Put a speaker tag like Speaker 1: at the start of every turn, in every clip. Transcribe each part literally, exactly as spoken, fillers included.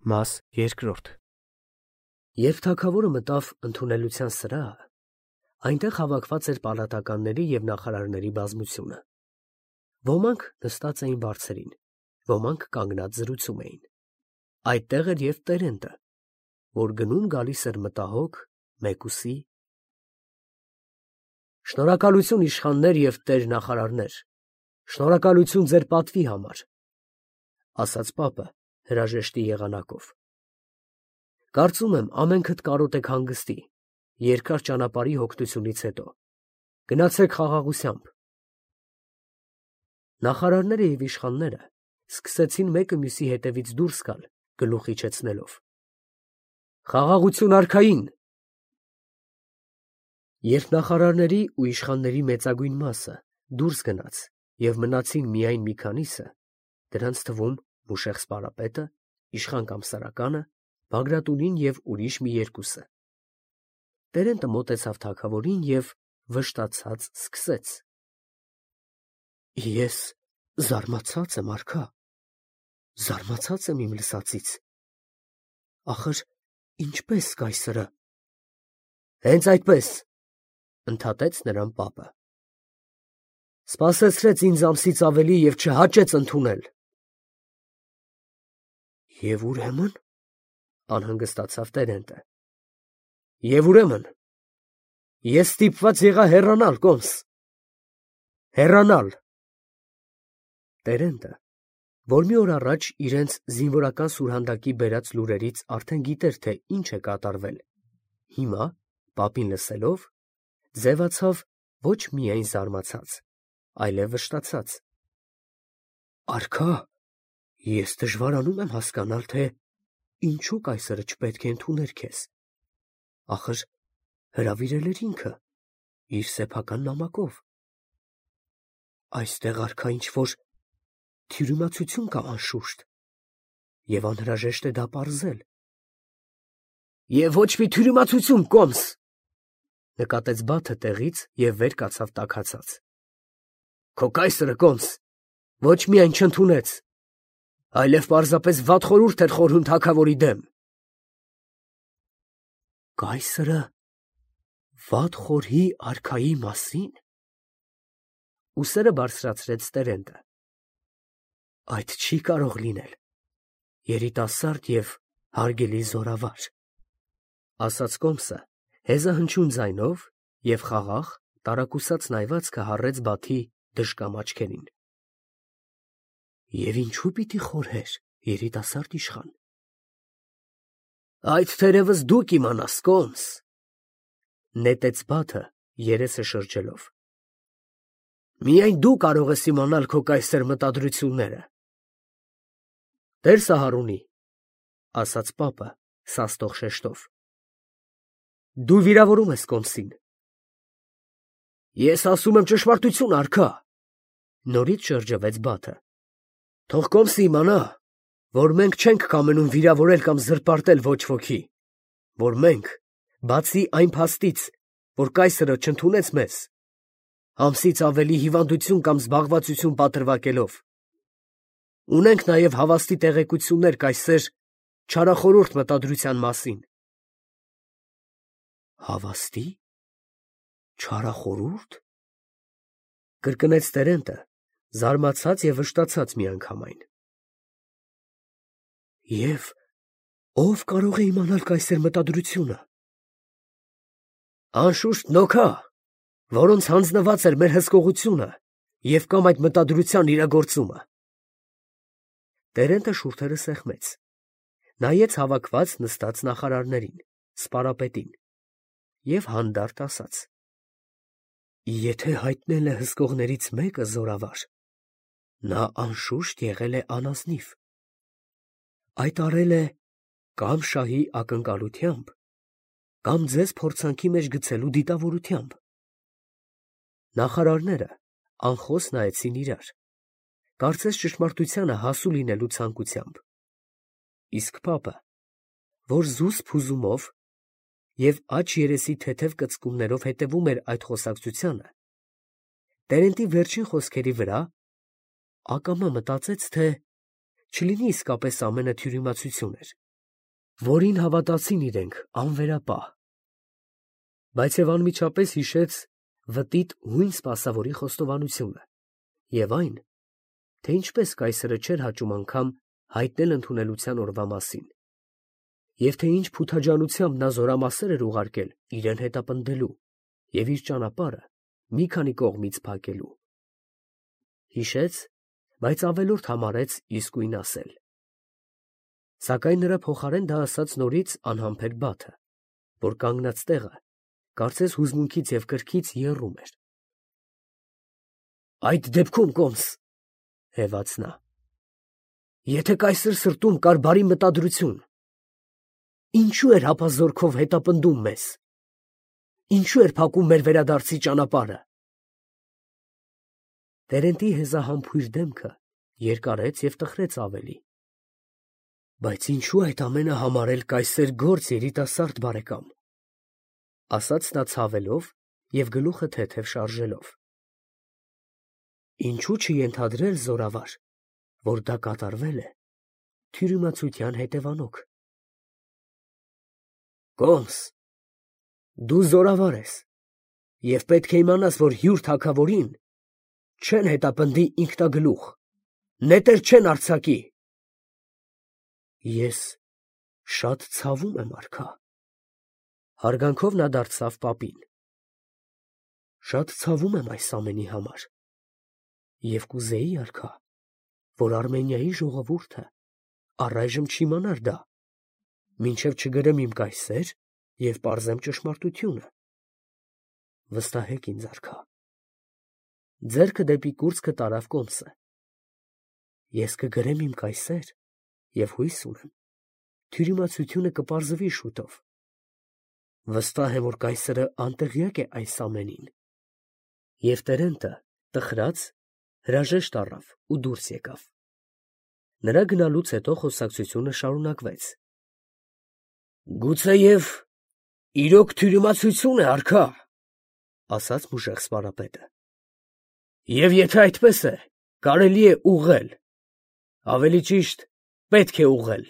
Speaker 1: Մաս երկրորդ Երբ թագավորը մտավ ընդունելության սրահը, այնտեղ հավաքված էր պալատականների և նախարարների բազմությունը։ Ոմանք նստած էին բարձրին, ոմանք կանգնած զրուցում էին։ Այդտեղ էր և Տերենտը, որ գնում գալիս էր մտահոգ, մեկուսի։ Շնորհակալություն իշխաններ և տեր նախարարներ, շնորհակալություն ձեր պատվի համար, ասաց պապը հրաժեշտի եղանակով։ Կարծում եմ, ամենքդ կարոտ եք հանգստի, երկար ճանապարհի հոգնությունից հետո, գնացեք խաղաղությամբ։ Նախարարները և իշխանները սկսեցին մեկը մյուսի հետևից դուրս գալ, գլուխ իջեցնելով։ Խաղաղություն արքային։ Երբ նախարարների ու իշխանների մեծագույն մասը դուրս գնաց և մնացին միայն մի քանիսը, դրանց թվում Մուշեղ սպարապետը, իշխան կամ սարականը, Բագրատունին և ուրիշ մի երկուսը, Տերենտը մոտեցավ թագավորին և վշտացած սկսեց. Ես զարմացած եմ, արքա, զարմացած եմ իմ լսածից, ախր ինչպես կայսրը։ Հենց այդպես, ընդհատեց նրան պապը։ Սպասեցրեց ինձ ամսից ավելի և չհաճեց ընդունել։ Եվ ուրեմն, անհանգստացավ Տերենտը, և ուրեմն, ես ստիպված եղա հեռանալ, կոմս, հեռանալ։ Տերենտը, որ մի օր առաջ իրենց զինվորական սուրհանդակի բերած լուրերից արդեն գիտեր, թե ինչ է կատարվել, հիմա, պապին լսելով, ձևացավ ոչ միայն զարմացած, այլև վշտացած։ Արքա, ես դժվարանում եմ հասկանալ, թե ինչու կայսրը չպետք է ընդուներ քեզ, ախր հրավիրել էր ինքը, իր սեփական նամակով։ Այստեղ, արքա, ինչ-որ թյուրիմացություն կա անշուշտ, և անհրաժեշտ է դա պարզել։ Եվ ոչ մի թյուրիմացություն, կոմս, նկատեց Բաթը տեղից և վեր կացավ տաքացած։ Քո կայսրը, կոմս, ոչ միայն չընդունեց, այլև պարզապես վատ խորհուրդ էր խորհում թագավորի դեմ։ Կայսրը վատ խորհի արքայի մասի՞ն։ Ուսերը բարձրացրեց Տերենտը։ Այդ չի կարող լինել, երիտասարդ և հարգելի զորավար, ասաց կոմսը հեզահնչյուն ձայնով և խաղաղ, տարակուսած նայվածքը հառեց Բաթի դժկամ աչքերին։ Եվ ինչու պիտի խորհեր, երիտասարդ իշխան։ Այդ թերևս դու կիմանաս, կոմս, նետեց Բաթը երեսը շրջելով։ Միայն դու կարող ես իմանալ քո կայսեր մտադրությունները։ Տեր Սահարունի, ասաց պապը սաստող շեշտով, դու վիրավորում ես կոմսին։ Ես ասում եմ ճշմարտություն, արքա, նորից շրջվեց Բաթը։ Թող կոմսը իմանա, որ մենք չենք կամենում վիրավորել կամ զրպարտել ոչ ոքի, որ մենք, բացի այն փաստից, որ կայսրը չընդունեց մեզ, ամսից ավելի հիվանդություն կամ զբաղվածություն պատրվակելով, ունենք նաև հավաստի տեղեկություններ կայսեր չարախորհուրդ մտադրության մասին։ Հավաստի, չարախորհուրդ, կրկնեց Տերենտը, զարմացած և վշտացած միանգամայն։ Եվ ո՞վ կարող է իմանալ կայսեր մտադրությունը։ Անշուշտ նոքա, որոնց հանձնված էր մեր հսկողությունը և կամ այդ մտադրության իրագործումը։ Տերենտը շուրթերը սեղմեց, նայեց հավաքված նստած նախարարներին, սպարապետին և հանդարտ ասաց. Եթե հայտնել է հսկողներից մեկը զորավար, նա անշուշտ եղել է անազնիվ, այդ արել է կամ շահի ակնկալությամբ, կամ ձեզ փորձանքի մեջ գցելու դիտավորությամբ։ Նախարարները անխոս նայեցին իրար, կարծես ճշմարտությանը հասու լինելու ցանկությամբ, իսկ պապը, որ զուսպ հուզումով և աջ երեսի թեթև կծկումներով հետևում էր այդ խոսակցությանը, Տերենտի վերջին խոսքերի վրա ակամա մտածեց, թե չլինի իսկապես ամենը թյուրիմացություն էր, որին հավատացին իրենք անվերապահ։ Բայց և անմիջապես հիշեց վտիտ հույն սպասավորի խոստովանությունը և այն, թե ինչպես կայսրը չէր հաճում անգամ հայտնել ընդունելության օրվա մասին, և թե ինչ փութաջանությամբ նա զորամասեր էր ուղարկել իրեն հետապնդելու և իր ճանապարհը մի քանի կողմից փակելու։ Հիշեց, բայց ավելորդ համարեց իսկույն ասել։ Սակայն նրա փոխարեն դա ասաց նորից անհամբեր Բաթը, որ կանգնած տեղը կարծես հուզմունքից և կրքից եռում էր։ Այդ դեպքում, կոմս, հևաց նա, եթե կայսր սրտում կար բարի մտադրություն, ինչո՞ւ էր հապա զորքով հետապնդում մեզ, ինչո՞ւ էր փակում մեր վերադարձի ճանապարհը։ Տերենտի հեզահամբույր դեմքը երկարեց և տխրեց ավելի։ Բայց ինչո՞ւ այդ ամենը համարել կայսեր գործ, երիտասարդ բարեկամ, ասաց նա ցավելով և գլուխը թեթև շարժելով։ Ինչո՞ւ չենթադրել, զորավար, որ դա կատարվել է թյուրիմացության հետևանոք։ Կոմս, դու զորավար ես և պետք է իմանաս, որ հյուր թագավորին չեն հետապնդի ինքնագլուխ, նետեր չեն արձակի։ Ես շատ ցավում եմ, արքա։ Հարգանքով նա դարձավ պապին։ Շատ ցավում եմ այս ամենի համար և կուզեի, արքա, որ Արմենիայի ժողովուրդը առայժմ չիմանար դա, մինչև չգրեմ իմ կայսեր և պարզեմ ճշմարտությունը։ Վստահեք ինձ, արքա։ Ձեռքը դեպի կուրծքը տարավ կոմսը։ Ես կգրեմ իմ կայսեր և հույս ունեմ, թյուրիմացությունը կպարզվի շուտով։ Վստահ եմ, որ կայսրը անտեղյակ է այս ամենին։ Եվ Տերենտը, տխրած, հրաժեշտ առավ ու դուրս եկավ։ Նրա գնալուց հետո խոսակցությունը շարունակվեց. Գուցեև իրոք թյուրիմացություն է, արքա, ասաց մուժեղ սպարապետը։ Եվ եթե այդպես է, կարելի է ուղղել, ավելի ճիշտ, պետք է ուղղել։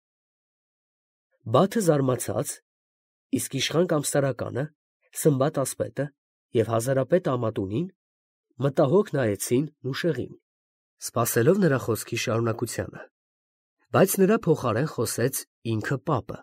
Speaker 1: Բաթը զարմացած, իսկ իշխան կամսարականը, Սմբատ ասպետը և հազարապետը Ամատունին մտահոգ նայեցին մուշեղին, սպասելով նրա խոսքի շարունակությանը, բայց նրա փոխարեն խոսեց ինքը պապը։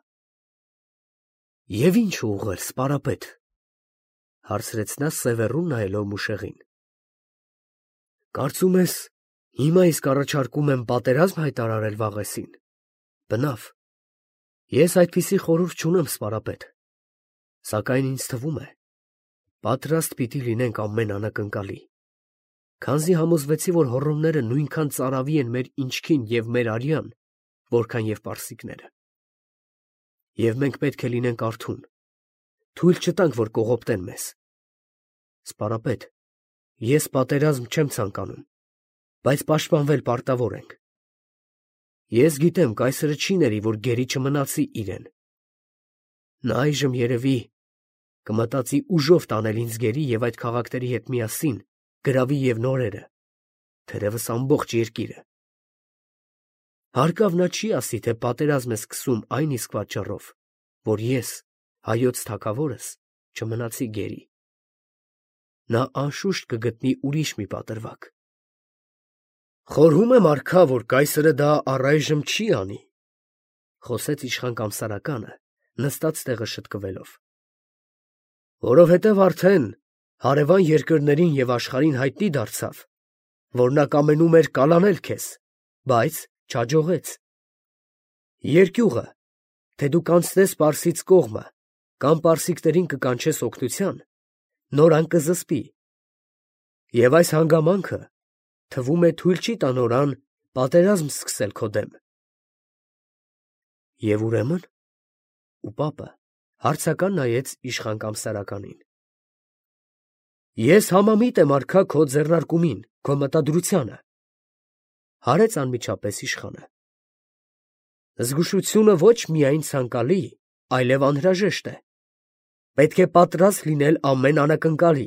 Speaker 1: Եվ ի՞նչ ուղղել, սպարապետ, հարցրեց նա սևեռուն նայելով մուշեղին։ Կարծում ես, հիմա իսկ առաջարկում եմ պատերազմ հայտարարել Վաղեսին։ Բնավ, ես այդպիսի խորհուրդ չունեմ, սպարապետ, սակայն ինձ թվում է, պատրաստ պիտի լինենք ամեն անակնկալի, քանզի համոզվեցի, որ հոռոմները նույնքան ծարավի են մեր ինչքին և մեր արյան, որքան և պարսիկները։ Եվ մենք պետք է լինենք արթուն, թույլ չտանք, որ կողոպտեն մեզ։ Սպարապետ, ես պատերազմ չեմ ցանկանում, բայց պաշտպանվել պարտավոր ենք։ Ես գիտեմ, կայսրը չի ների, որ գերի չմնացի իրեն։ Նա այժմ երևի կմտածի ուժով տանել ինձ գերի և այդ քաղաքների հետ միասին գրավի և նորերը, թերևս ամբողջ երկիրը։ Հարկավ նա չի ասի, թե պատերազմ է սկսում այն իսկ պատճառով, որ ես, հայոց թագավորս, չմնացի գերի։ Նա անշուշտ կգտնի ուրիշ մի պատրվակ։ Խորհում եմ, արքա, որ կայսրը դա առայժմ չի անի, խոսեց իշխան կամսարականը, նստած տեղը շտկվելով։ Որովհետև արդեն հարևան երկրներին և աշխարհին հայտնի դարձավ, որ նա կամենում էր կալանել քեզ, բայց չհաջողեց։ Երկյուղը, թե դու կանցնես պարսից կողմը կամ պարսիկներին կկանչես օգնության, նորան կզսպի, և այս հանգամանքը, թվում է, թույլ չի տա նորան պատերազմ սկսել քո դեմ։ Եվ ուրեմն, ու պապը հարցական նայեց իշխան կամսարականին, ես համամիտ եմ, արքա, քո ձեռնարկումին, քո մտադրությանը, հարեց անմիջապես իշխանը։ Զգուշությունը ոչ միայն ցանկալի, այլև անհրաժեշտ է, պետք է պատրաստ լինել ամեն անակնկալի։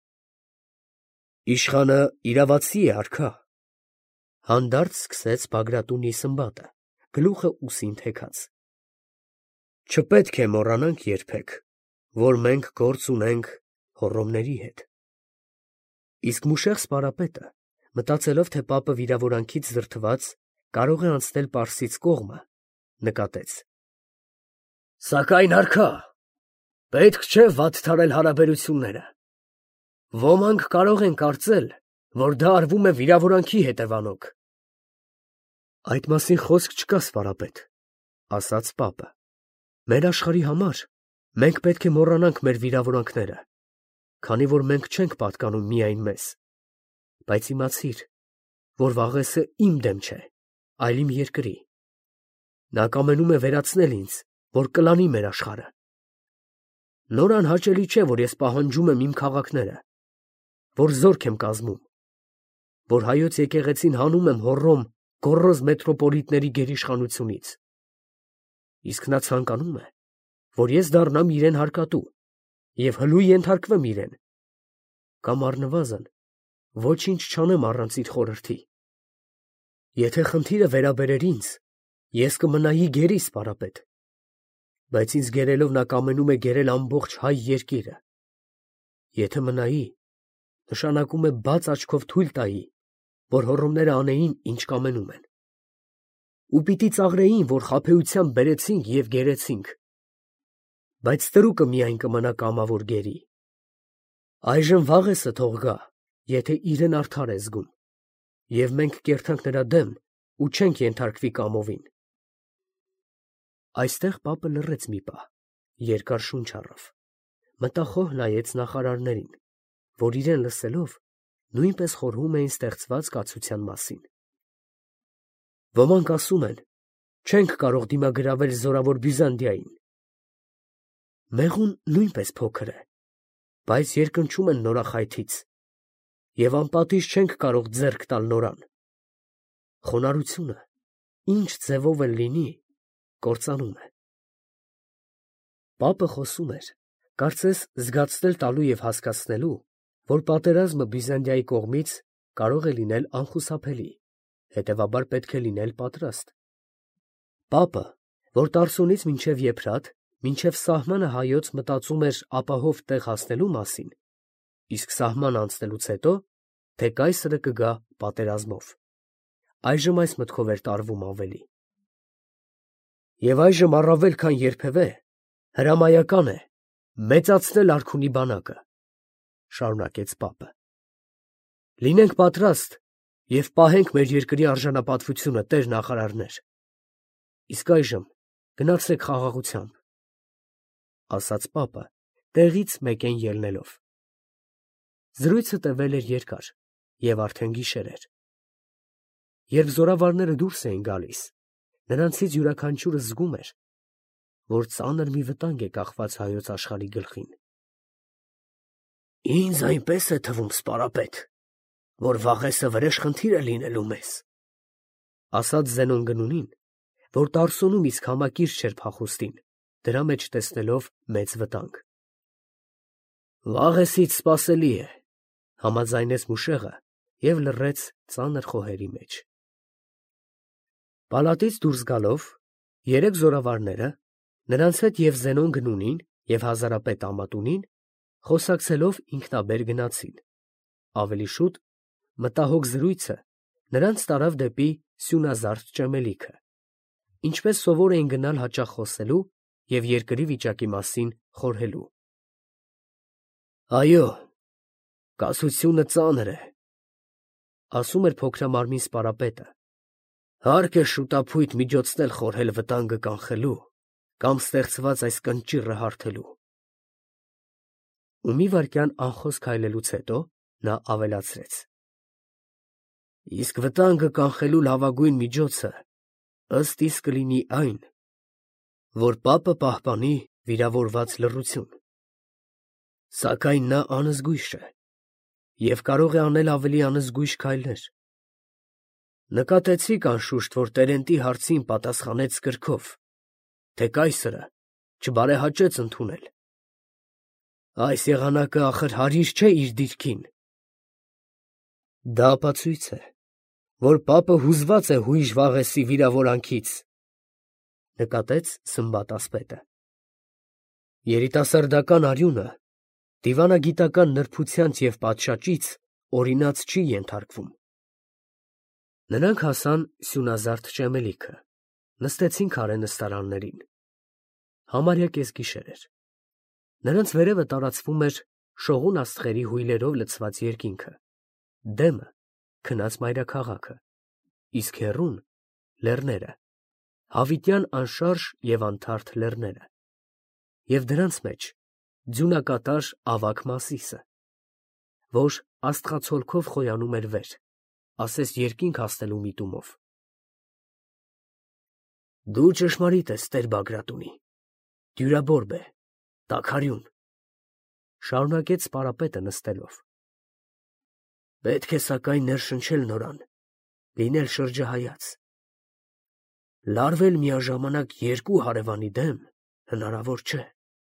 Speaker 1: Իշխանը իրավացի է, արքա, հանդարտ սկսեց Բագրատունի Սմբատը, գլուխը ուսին թեքած։ Չպետք է մոռանանք երբեք, որ մենք գործ ունենք հոռոմների հետ։ Իսկ Մուշեղ սպարապետը, մտածելով, թե պապը վիրավորանքից դրդված կարող է անցնել Պարսից կողմը, նկատեց. Սակայն արքա, պետք չէ վատթարել հարաբերությունները։ Ոմանք կարող են կարծել, որ դա արվում է վիրավորանքի հետևանոք։ Այդ մասին խոսք չկա, սպարապետ, ասաց պապը։ Մեր աշխարհի համար մենք պետք է մոռանանք մեր վիրավորանքները, քանի որ մենք չենք պատկանում միայն մեզ, բայց իմացիր, որ Վաղեսը իմ դեմ չէ, այլ իմ երկրի։ Նա կամենում է վերացնել ինձ, որ կլանի մեր աշխարհը։ Նոր անհաճելի չէ, որ ես պահանջում եմ իմ քաղաքները, որ զորք եմ կազմում, որ հայոց եկեղեցին հանում եմ հոռոմ գոռոզ մետրոպոլիտների գերիշխանությունից։ Իսկ նա ցանկանում է, որ ես դառնամ իրեն հարկատու և հլու ենթարկվեմ իրեն, կամ առնվազն ոչինչ չանեմ առանց իր խորհրդի։ Եթե խնդիրը վերաբերեր ինձ, ես կմնայի գերի, սպարապետ, բայց ինձ գերելով նա կամենում է գերել ամբողջ հայ երկիրը։ Եթե մնայի, նշանակում է բաց աչքով թույլ տայի, որ հոռոմները անեին, ինչ կամենում են։ Ու պիտի ծաղրեին, որ խաբեությամբ բերեցինք և գերեցինք, բայց տրուկը միայն կմնա կամավոր գերի։ Այժմ Վաղեսը թող գա, եթե իրեն արդար է զգում, և մենք կերտանք նրա դեմ ու չենք ենթարկվի կամովին։ Այստեղ պապը լռեց մի պահ, երկար շունչ առավ, մտախոհ նայեց նախարարներին, որ իրեն լսելով նույնպես խորհում էին ստեղծված կացության մասին։ Ոմանք ասում են, չենք կարող դիմագրավել զորավոր Բյուզանդիային։ Մեղուն նույնպես փոքր է, բայց երկնչում են նորախայթից, և անպատիժ չենք կարող ձեռք տալ նորան։ Խոնարհությունը, ինչ ձևով էլ լինի, կործանում է։ Պապը խոսում էր, կարծես զգացնել տալու և հասկացնելու, որ պատերազմը Բյուզանդիայի կողմից կարող է լինել անխուսափելի, հետևաբար պետք է լինել պատրաստ։ Պապը, որ Տարսոնից մինչև Եփրատ, մինչև սահմանը հայոց մտածում էր ապահով տեղ հասնելու մասին, իսկ սահման անցնելուց հետո, թե կայսրը կգա պատերազմով, այժմ այս մտքով էր տարվում ավելի։ Եվ այժմ առավել քան երբևէ հրամայական է մեծացնել արքունի բանակը, շարունակեց պապը։ Լինենք պատրաստ և պահենք մեր երկրի արժանապատվությունը, տեր նախարարներ։ Իսկ այժմ գնացեք խաղաղությամբ, ասաց պապը, տեղից մեկեն ելնելով։ Զրույցը տևել էր երկար և արդեն գիշեր էր։ Երբ զորավարները դուրս էին գալիս, նրանցից յուրաքանչյուրը զգում էր, որ ծանր մի վտանգ է կախված հայոց աշխարհի գլխին։ Ինձ այնպես է թվում, սպարապետ, որ Վաղեսը վրեժխնդիր է լինելու մեզ, ասաց Զենոն Գնունին, որ Տարսոնում իսկ համակիրճ չէր փախուստին, դրա մեջ տեսնելով մեծ վտանգ։ Վաղեսից սպասելի է, համաձայնեց Մուշեղը և լռեց ծանր խոհերի մեջ։ Պալատից դուրս գալով, երեք զորավարները, նրանց հետ և Զենոն Գնունին և հազարապետ Ամատունին, խոսակցելով ինքնաբեր գնացին։ Ավելի շուտ մտահոգ զրույցը նրանց տարավ դեպի սյունազարդ ճեմելիքը, ինչպես սովոր էին գնալ հաճախ խոսելու և երկրի վիճակի մասին խորհելու։ Այո, կասությունը ծանր է, ասում էր փոքրամարմին սպարապետը, հարկ է շուտափույթ միջոցներ խորհել վտանգը կանխելու կամ ստեղծված այս կնճիռը հարթելու։ Ու մի վայրկյան անխոս քայլելուց հետո նա ավելացրեց. Իսկ վտանգը կանխելու լավագույն միջոցը ըստ իս կլինի այն, որ պապը պահպանի վիրավորված լռություն։ Սակայն նա անզգույշ է և կարող է անել ավելի անզգույշ քայլեր։ Նկատեցիք անշուշտ, որ Տերենտի հարցին պատասխանեց կրքով, թե կայսրը չբարեհաճեց ընդունել։ Այս եղանակը ախր հարիր չէ իր դիրքին։ Դա ապացույց է, որ պապը հուզված է հույժ Վաղեսի վիրավորանքից, նկատեց Սմբատ ասպետը։ Երիտասարդական արյունը դիվանագիտական նրբությանց և պատշաճից օրինած չի ենթարկվում։ Նրանք հասան սյունազարդ ճեմելիքը, նստեցին քարե նստարաններին։ Համարյա կեսգիշեր էր։ Նրանց վերևը տարածվում էր շողուն աստղերի հույլերով լցված երկինքը, դեմը քնած մայրաքաղաքը, իսկ հեռուն լեռները, հավիտյան անշարժ և անթարթ լեռները, և դրանց մեջ ձյունակատար ավագ Մասիսը, որ աստղացոլքով խոյանում էր վեր, ասես երկինք հասնելու միտումով։ Դու ճշմարիտ ես, Տեր Բագրատունի, դյուրաբորբ է, տաքարյուն, շարունակեց Սպարապետը նստելով։ Պետք է սակայն ներշնչել նորան, լինել շրջահայաց։ Լարվել միաժամանակ երկու հարևանի դեմ հնարավոր չէ։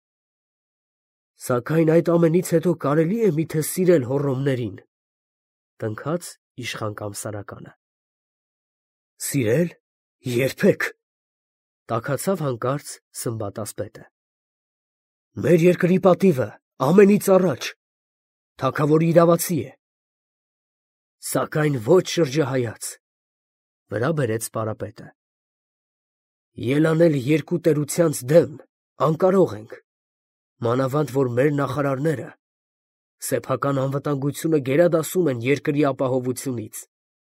Speaker 1: Սակայն այդ ամենից հետո կարելի է միթե սիրել Հոռոմներին, տնքաց իշխան Կամսարականը։ Սիրել, երբեք, տաքացավ հանկարծ Սմբատ ասպետը։ Մեր երկրի պատիվը ամենից առաջ, թագավորի իրավացի է։ Սակայն ոչ շրջահայաց, վրա բերեց Սպարապետը։ Ելանել երկու տերությանց դեմ անկարող ենք, մանավանդ որ մեր նախարարները սեփական անվտանգությունը գերադասում են երկրի ապահովությունից։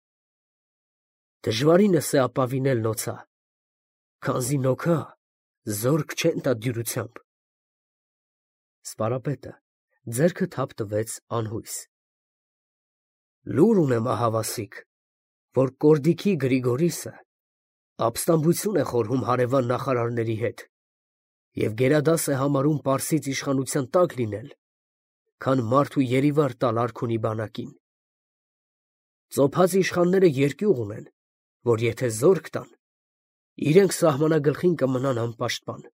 Speaker 1: Դժվարինս է ապավինել նոցա, քանզի նոքա զորք չեն տա դյուրությամբ։ Սպարապետը ձեռքը թափ տվեց անհույս։ Լուր ունեմ ահավասիկ, որ Կորդիքի Գրիգորիսը ապստամբություն է խորհում հարևան նախարարների հետ և գերադաս է համարում Պարսից իշխանության տակ լինել, քան մարդ ու երիվար տալ արքունի բանակին։ Ծոփած իշխանները երկյուղ ունեն, որ եթե զորք տան, իրենք սահմանագլխին կմնան անպաշտպան։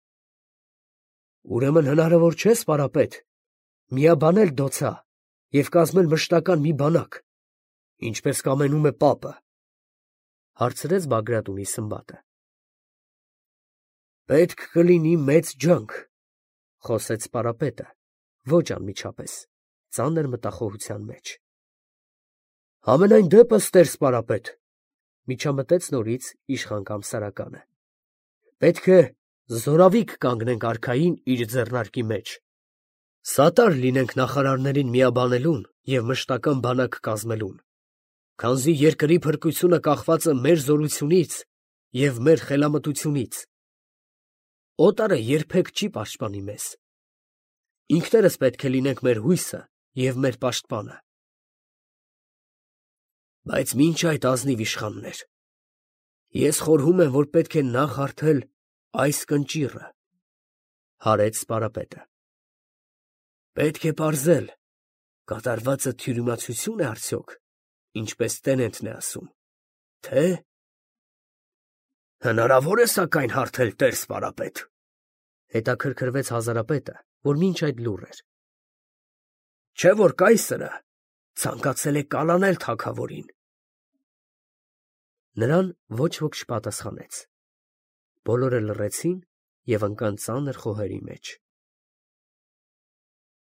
Speaker 1: Ուրեմն հնարավոր չէ, Սպարապետ, միաբանել դոցա և կազմել մշտական մի բանակ, ինչպես կամենում է պապը, հարցրեց Բագրատունի Սմբատը։ Պետք կլինի մեծ ջանք, խոսեց Սպարապետը, ոչ անմիջապես, ծանր մտախոհության մեջ։ Համենայն դեպս, Տեր Սպարապետ, միջամտեց նորից իշխան Կամսարականը, պետք է զորավիկ կանգնենք արքային իր ձեռնարկի մեջ, սատար լինենք նախարարներին միաբանելուն և մշտական բանակ կազմելուն, քանզի երկրի փրկությունը կախված է մեր զորությունից և մեր խելամտությունից։ Օտարը երբեք չի պաշտպանի մեզ։ Ինքներս պետք է լինենք մեր հույսը և մեր պաշտպանը։ Բայց մինչ այդ ազնիվ իշխաններ, ես խորհում եմ, որ պետք է նախ հարթել այս կնճիռը, հարեց Սպարապետը։ Պետք է պարզել, կատարվածը թյուրիմացություն է արդյոք, ինչպես Տենենտն է ասում, թե… Հնարավոր է սակայն հարթել, Տեր Սպարապետ, հետաքրքրվեց Հազարապետը, որ մինչ այդ լուռ էր։ Չէ՞ որ կայսրը ցանկացել է կալանել թագավորին։ Նրան ոչ ոք չպատասխանեց։ Բոլորը լռեցին և ընկան ծանր խոհերի մեջ։